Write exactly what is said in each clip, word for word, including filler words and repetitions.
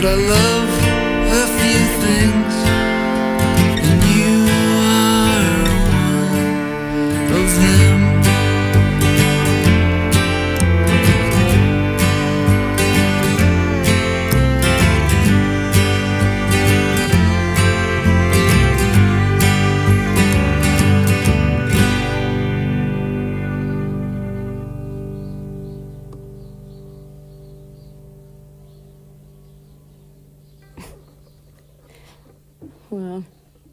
but I love a few things, and you are one of them. Well.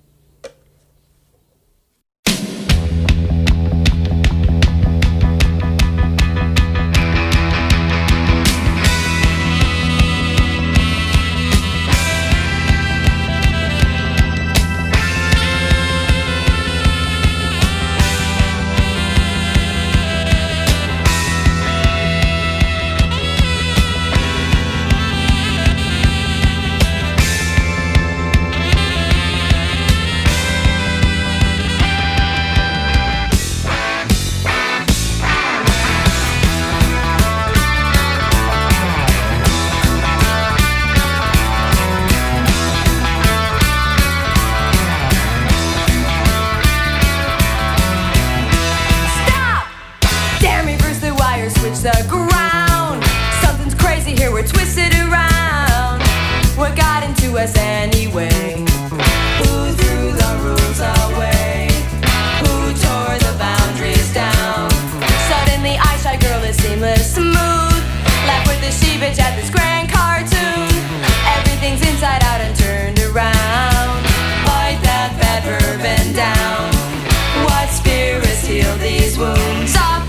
The ground, something's crazy here, we're twisted around. What got into us anyway? Who threw the rules away? Who tore the boundaries down? Suddenly Eyeshy Girl is seamless smooth, left with the she bitch at this grand cartoon. Everything's inside out and turned around. Fight that bad verb and down. What spirits heal these wounds? Up.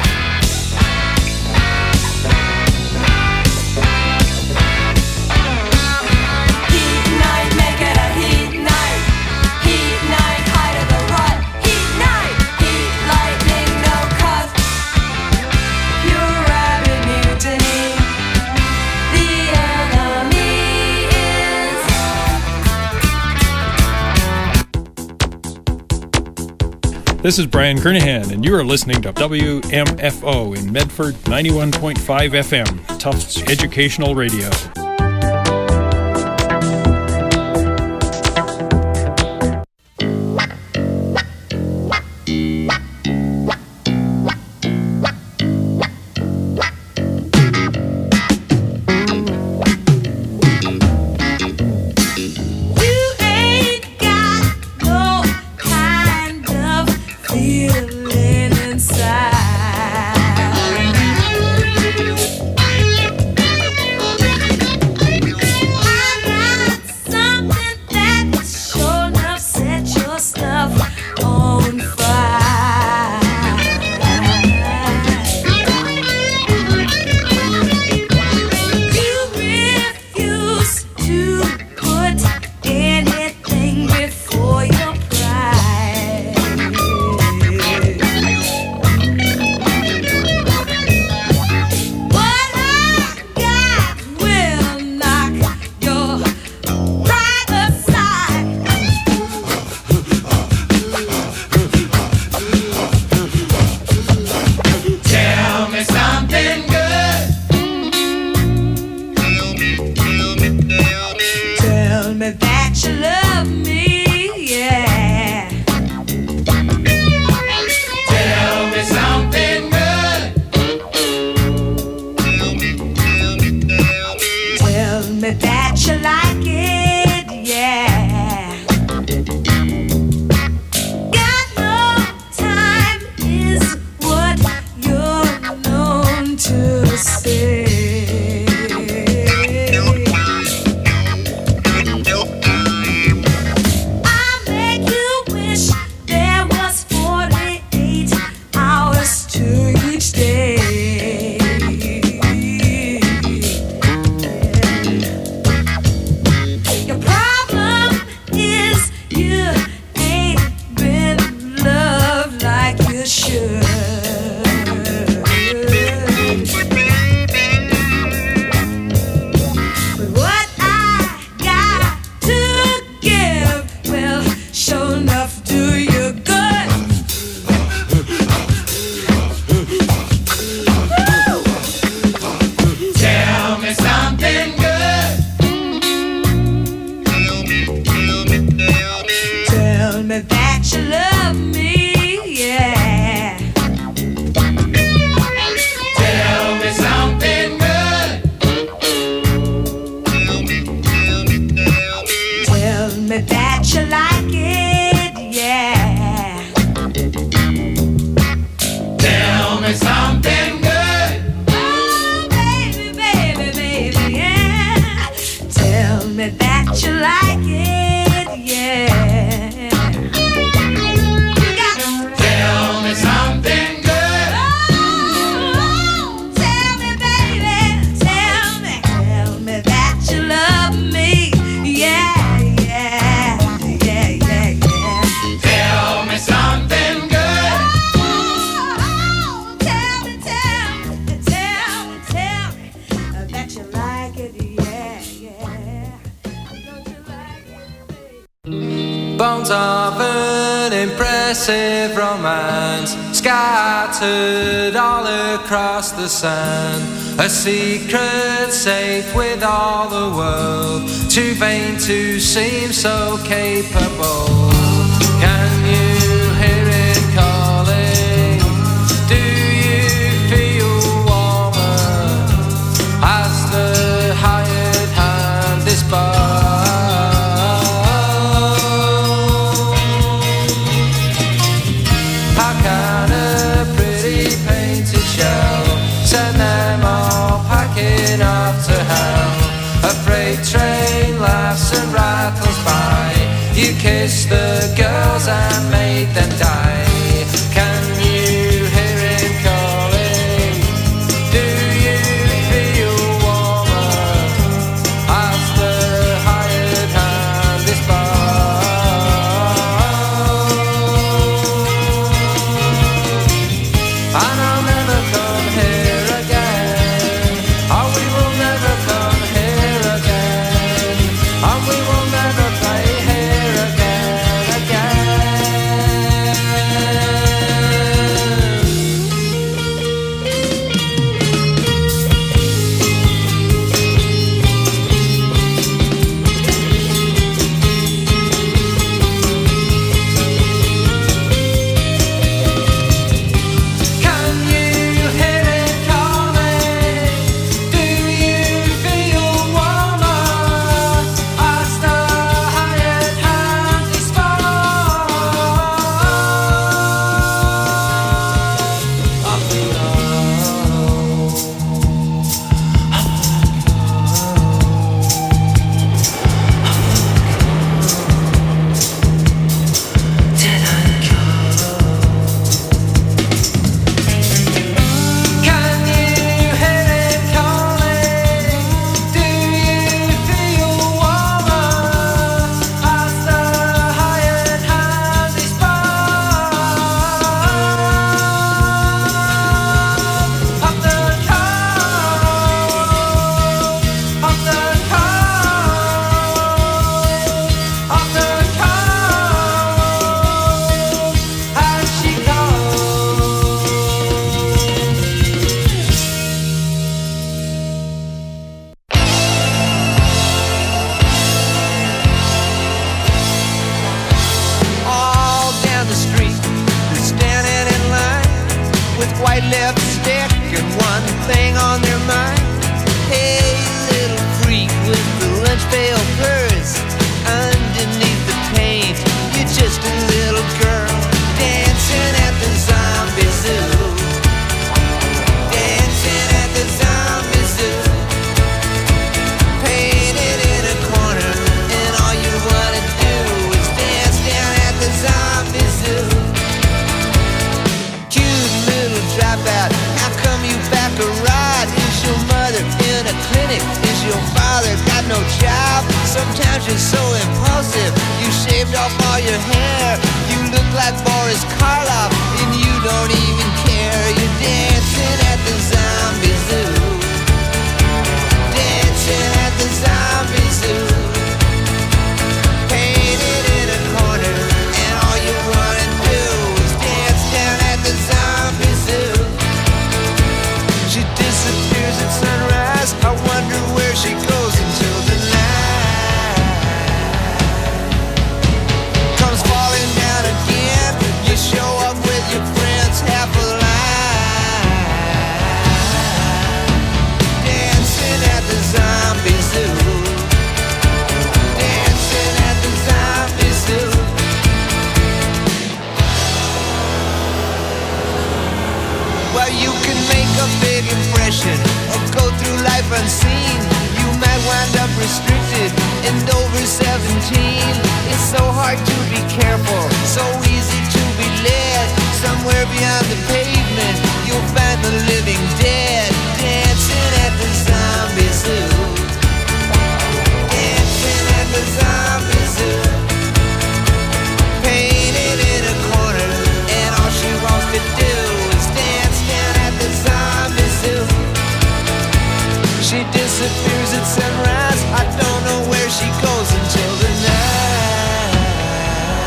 This is Brian Kernahan, and you are listening to W M F O in Medford, ninety-one point five F M, Tufts Educational Radio. Inside. Bones of an impressive romance scattered all across the sand. A secret safe with all the world, too vain to seem so capable. Can you hear it calling? Do you feel warmer as the hired hand is by? Train laughs and rattles by. You kiss the girls and make them die. Can you hear him calling? Do you feel warmer as the hired hand is by? And I'll never come here again. Oh, we will never come here again. And we will never play here again, again. Can you hear it calling? Do you feel warmer as the hired hand is far? Up Can you hear it calling? Do you feel warmer as the hired hand is far? Up the coast, up the coast, up the coast, as she goes. All down the street, they're standing in line with white lipstick and one thing on their mind. Hey, little freak with the lunch pail purse, underneath the paint, you're just a little girl dancing at the zombie zoo. Dancing at the zombie zoo. Painted in a corner, and all you wanna do is dance down at the zombie zoo. Cute little dropout, how come you back a ride? Is your mother in a clinic? Is your father got no job? Sometimes you're so impulsive, you shaved off all your hair. You look like Boris Karloff, and you don't even care. You're dancing at the zombie zoo. Dancing at the zombie zoo. Painted in a corner, and all you wanna do is dance down at the zombie zoo. She disappears at sunrise. I wonder where she goes until the night comes falling down again. You show up with your friends, half alive, dancing at the zombie zoo. Dancing at the zombie zoo. Well, you can make a big impression or go through life unseen. You might wind up restricted and over seventeen. It's so hard to be careful, so easy to be led. Somewhere beyond the pavement, you'll find the living dead. Dancing at the zombie zoo. Dancing at the zombie zoo. Painted in a corner, and all she wants to do is dance down at the zombie zoo. She disappears at sunrise. I don't know where she goes until the night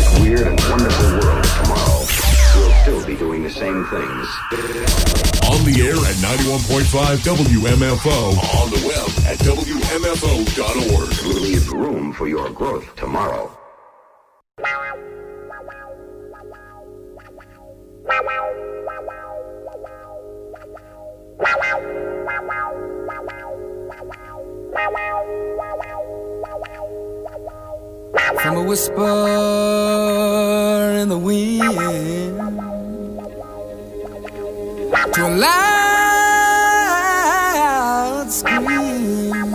this weird and wonderful world tomorrow, we'll still be doing the same things. On the air at ninety-one point five W M F O. On the web at W M F O dot org. We'll leave room for your growth tomorrow. From a whisper in the wind to a loud scream,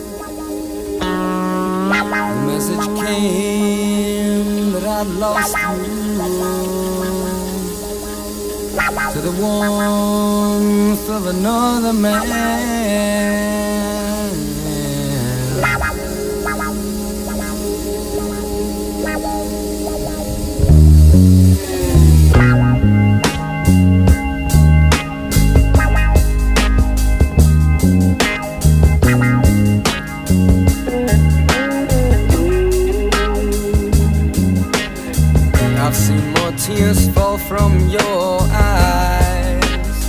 the message came that I'd lost you to the warmth of another man. I've seen more tears fall from your eyes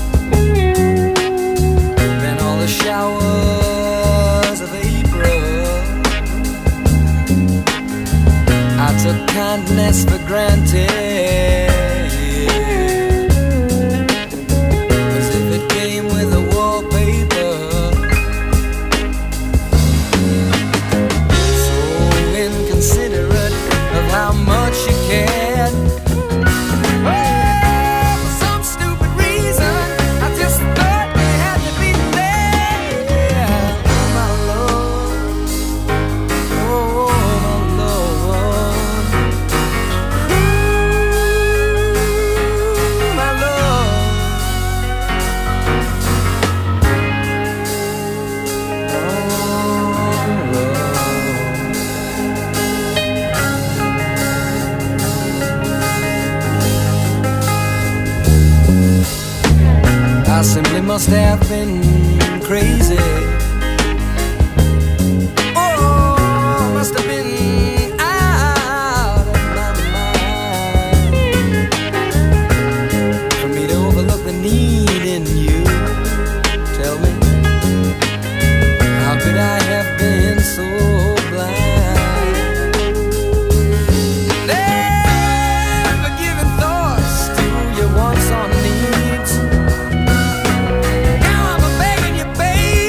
than all the showers of April. I took kindness for granted, as if it came with a wallpaper. So inconsiderate of how much you care. I simply must have been crazy. Oh, must have been out of my mind for me to overlook the need in you. Tell me, how could I have been so blind? Never giving thoughts to your wants or needs. Baby,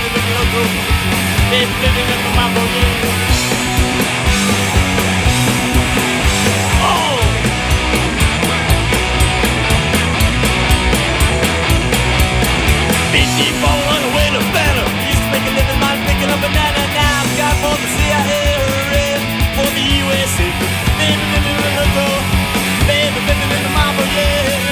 baby, baby, loco. Baby, baby, baby, mambo, yeah. Oh! fifty-four on the way to better. Used to make a living, mind picking up banana. Now I've got for the C I A or for the U S A. Baby, baby, baby, loco. Baby, baby, baby, mambo, yeah.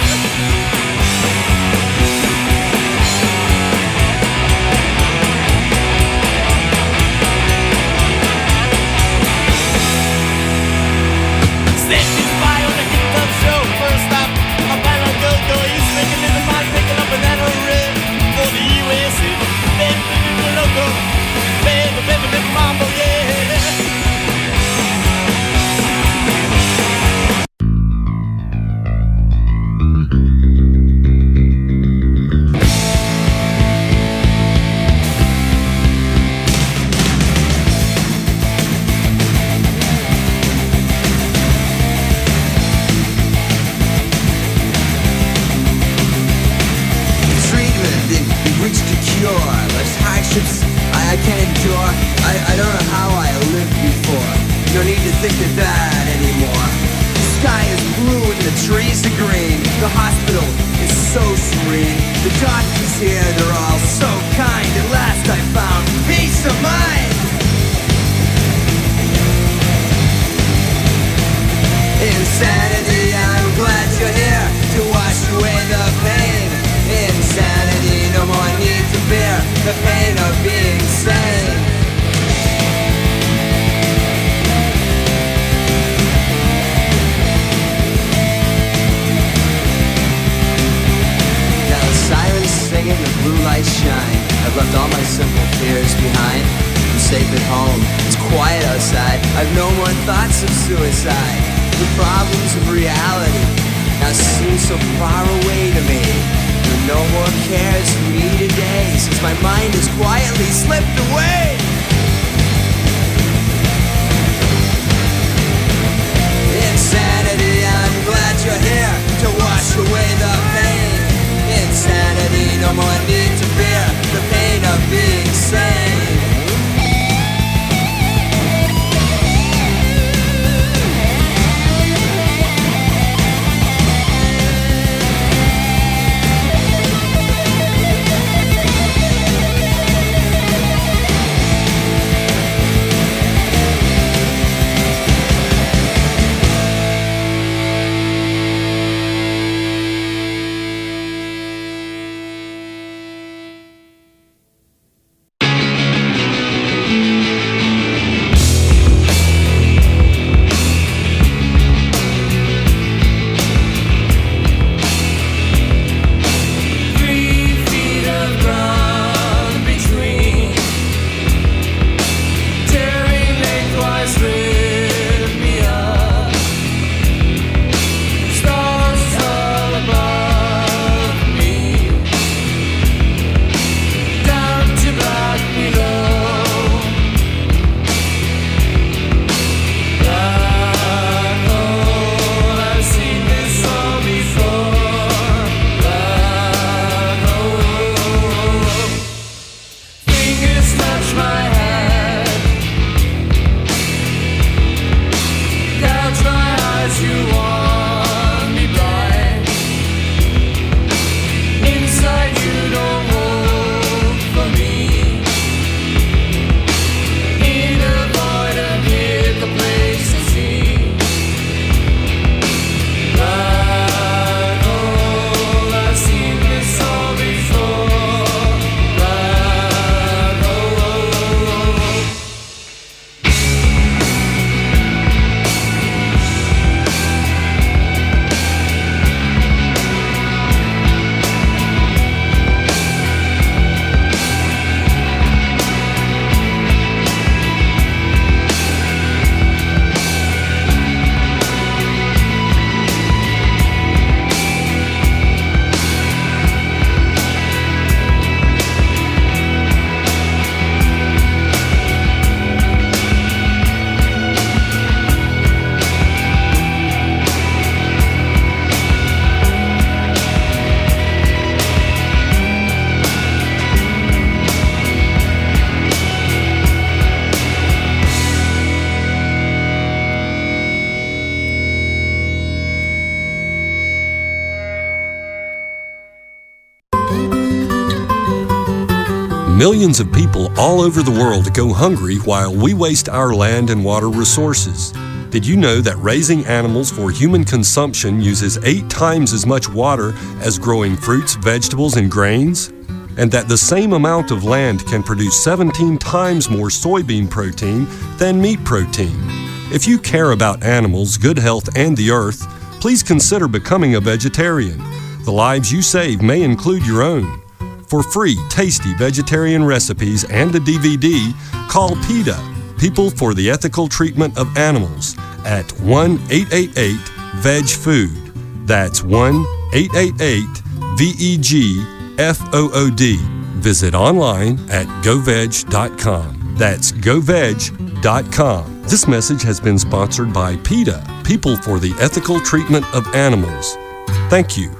millions of people all over the world go hungry while we waste our land and water resources. Did you know that raising animals for human consumption uses eight times as much water as growing fruits, vegetables, and grains? And that the same amount of land can produce seventeen times more soybean protein than meat protein? If you care about animals, good health, and the earth, please consider becoming a vegetarian. The lives you save may include your own. For free, tasty vegetarian recipes and a D V D, call PETA, People for the Ethical Treatment of Animals, at one eight eight eight veg food. That's one eight eight eight V E G F O O D. Visit online at go veg dot com. That's go veg dot com. This message has been sponsored by PETA, People for the Ethical Treatment of Animals. Thank you.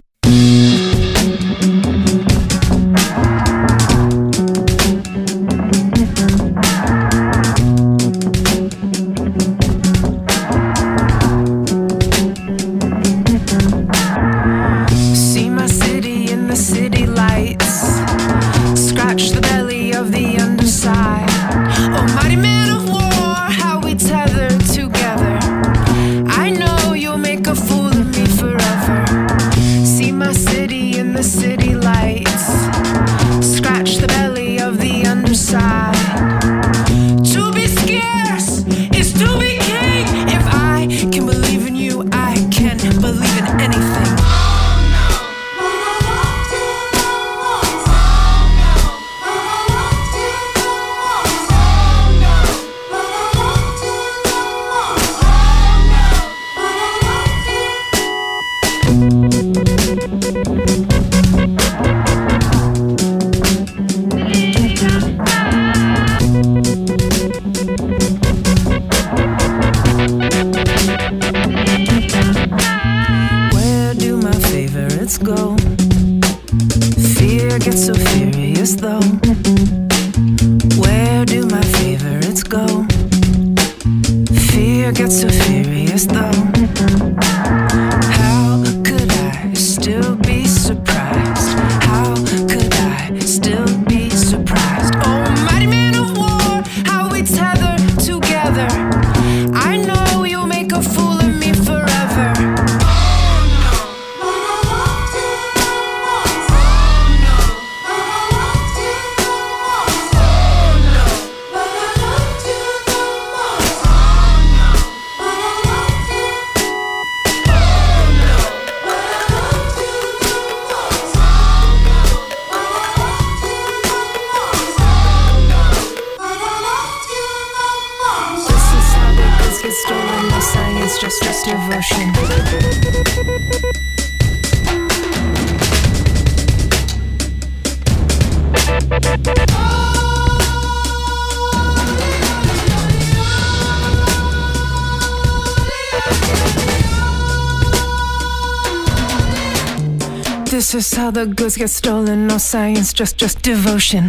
This is how the goods get stolen. No science, just just devotion.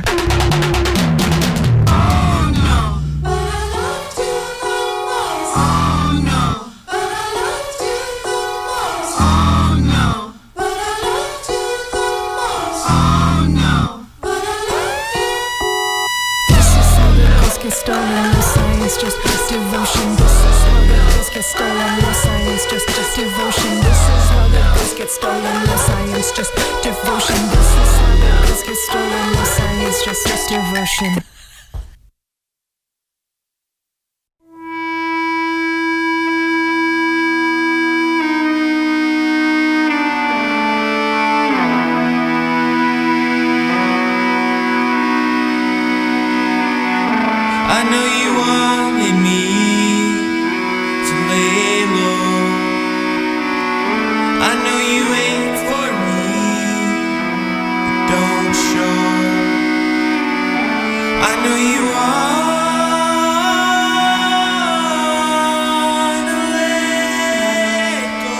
Devotion. I know you wanted me to lay low. I know you wait for me, but don't show. I know you wanna let go.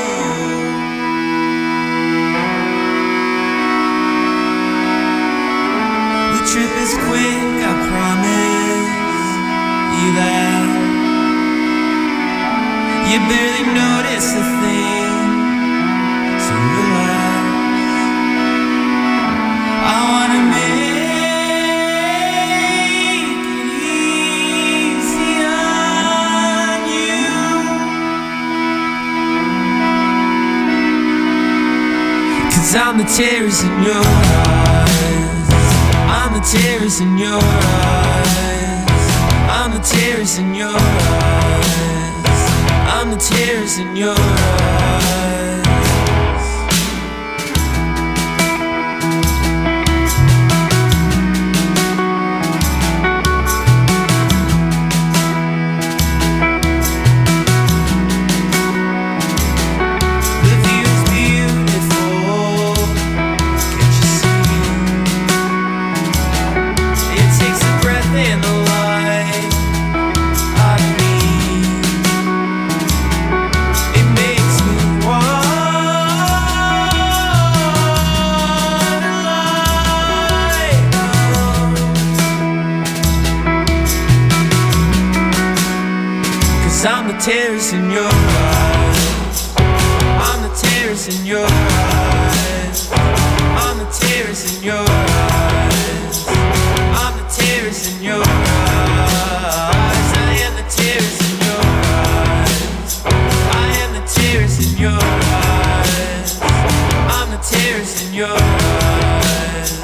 The trip is quick, I promise you that. You barely notice a thing, so relax. I wanna make tears in your eyes. I'm the tears in your eyes. I'm the tears in your eyes. I'm the tears in your eyes. I'm the tears in your eyes. I'm the tears in your eyes. I'm the tears in your eyes. I'm the tears in your eyes. I am the tears in your eyes. I am the tears in your eyes. I'm the tears in your eyes.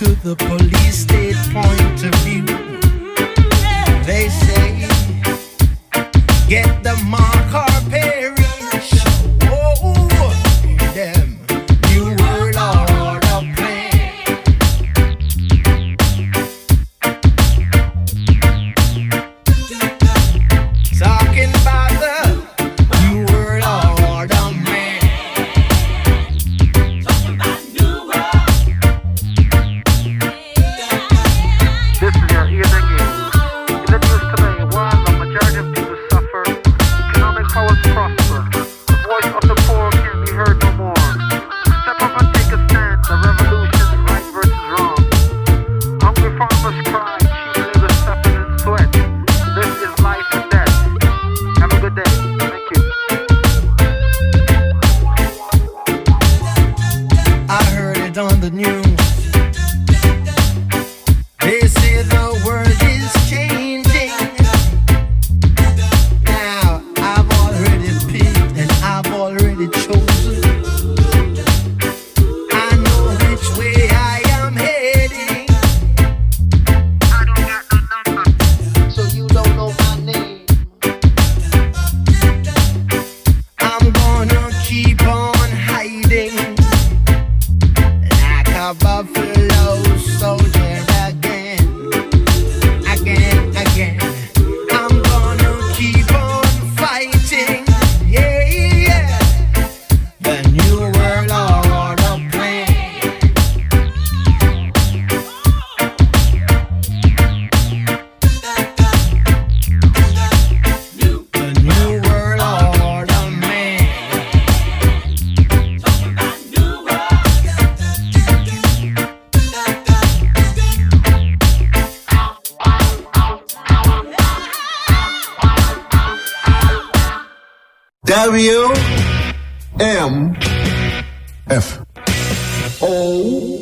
to the police state point of view. They say, get the mark or perish. Oh, them new world order plan. Talking about the new world order man. Talking about new world. This is your evening news. In the news today, while the majority of people suffer, economic powers prosper. The voice of the poor can be heard no more. Step up and take a stand. The revolution, right versus wrong. Hungry farmers cry, cheap labor suffering and sweat. This is life and death. Have a good day. Thank you. I heard it on the news. They say the world is changing. Now I've already picked and I've already chosen. I know which way I am heading. I don't got no number, so you don't know my name. I'm gonna keep on hiding like a buffalo soldier again, again, again. I'm gonna keep on fighting, yeah, yeah. The new world order plan. The new world order man. W M F O.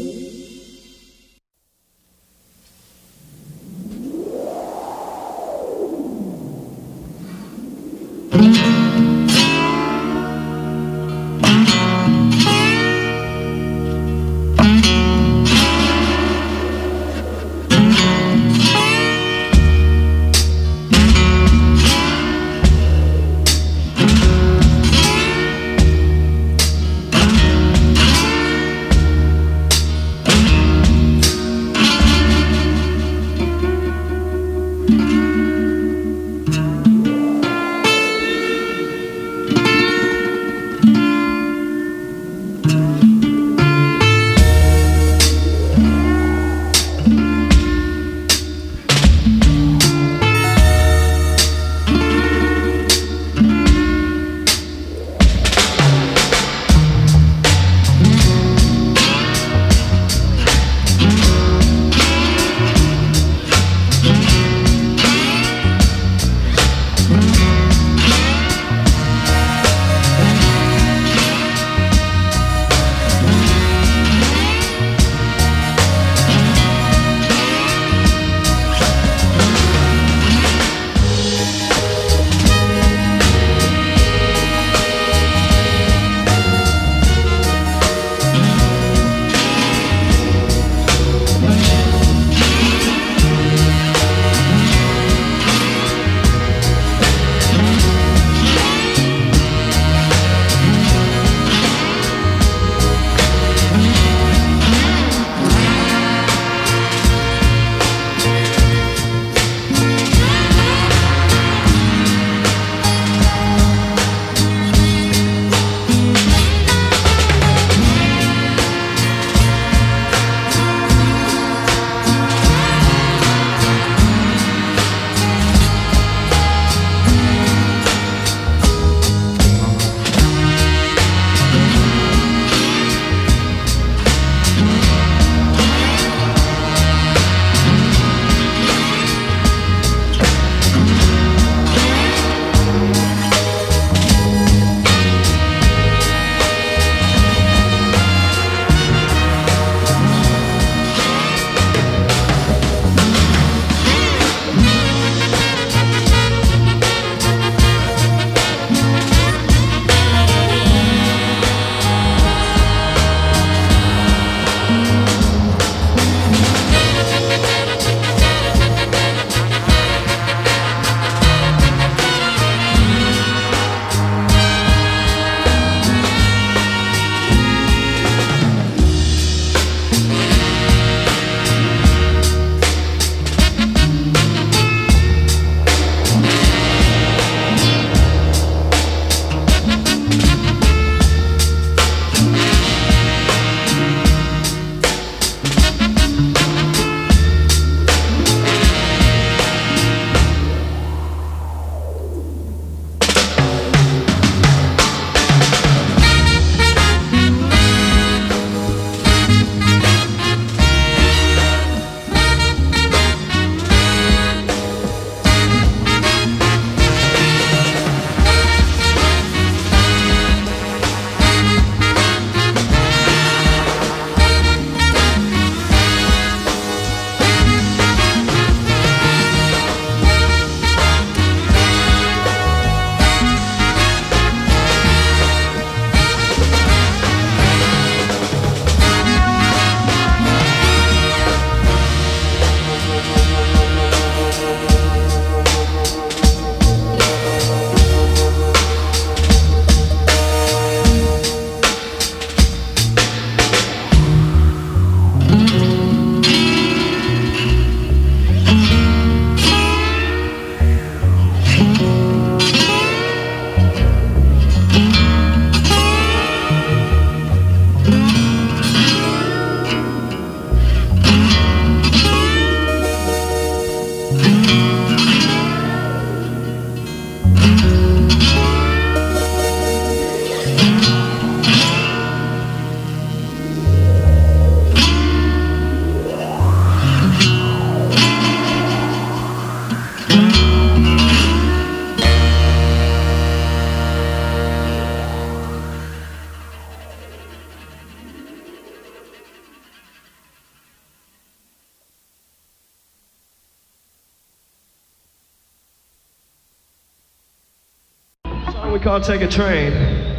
we can't take a train.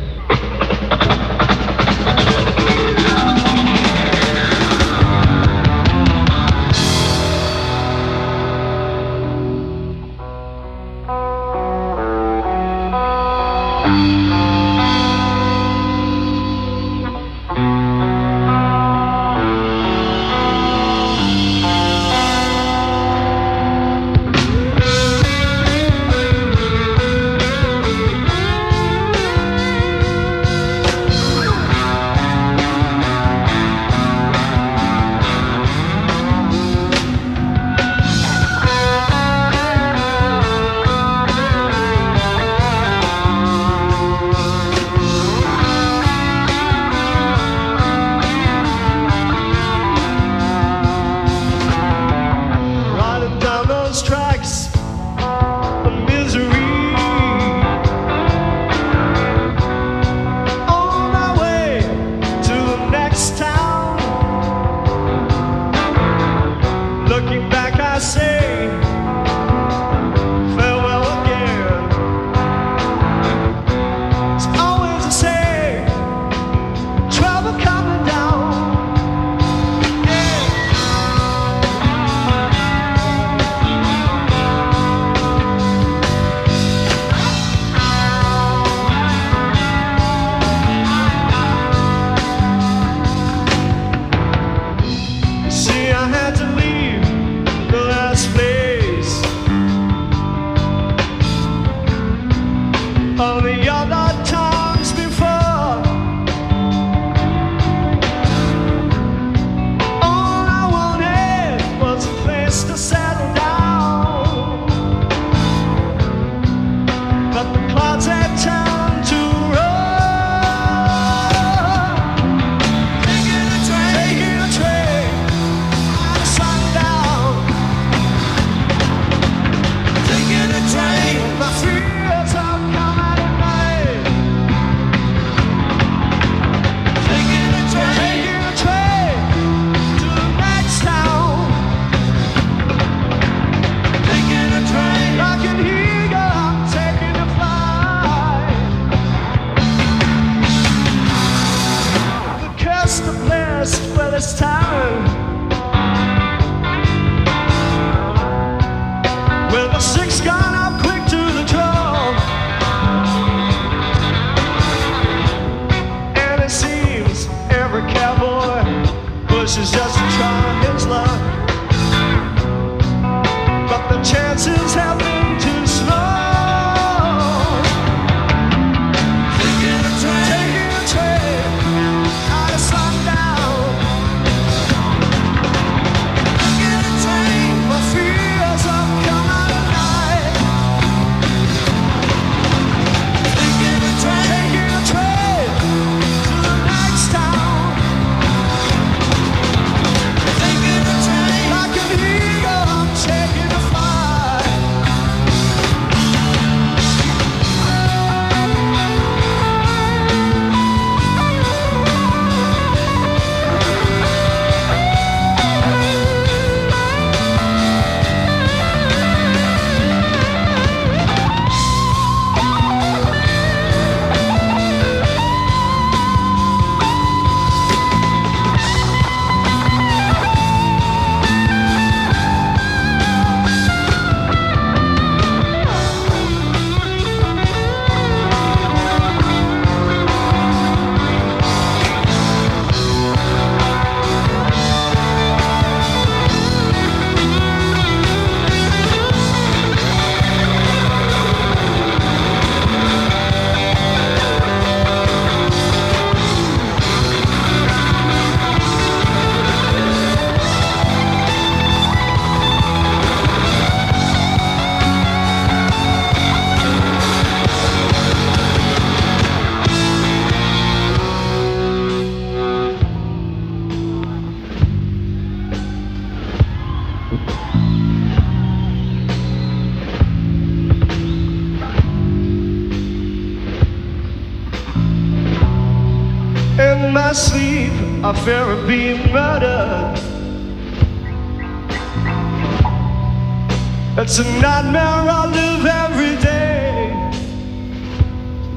In my sleep, I fear of being murdered. It's a nightmare I live every day.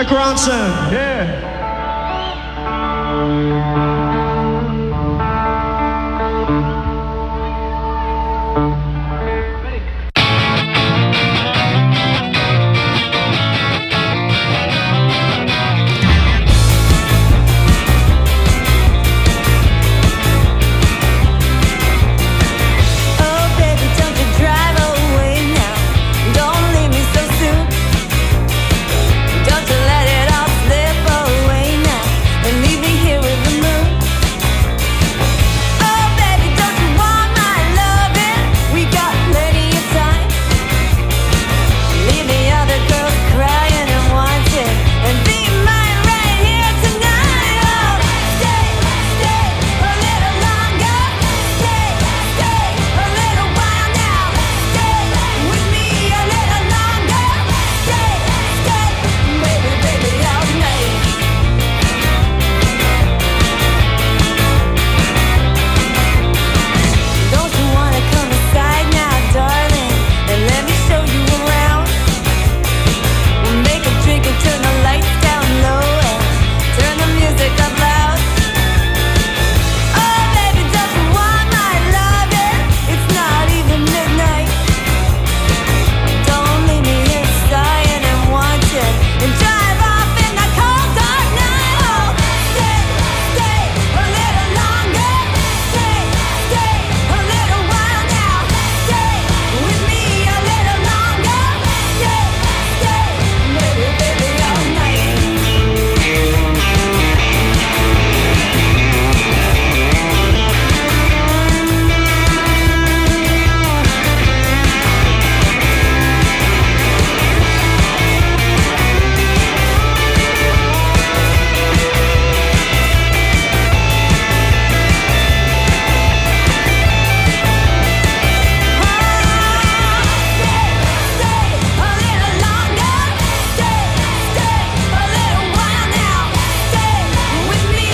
Mike Ronson, yeah.